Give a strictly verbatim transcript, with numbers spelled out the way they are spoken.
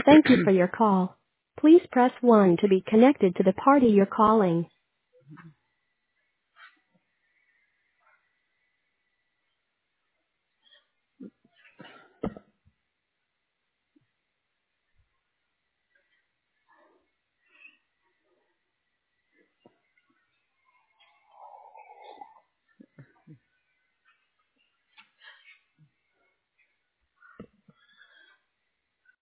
Thank you for your call. Please press one to be connected to the party you're calling.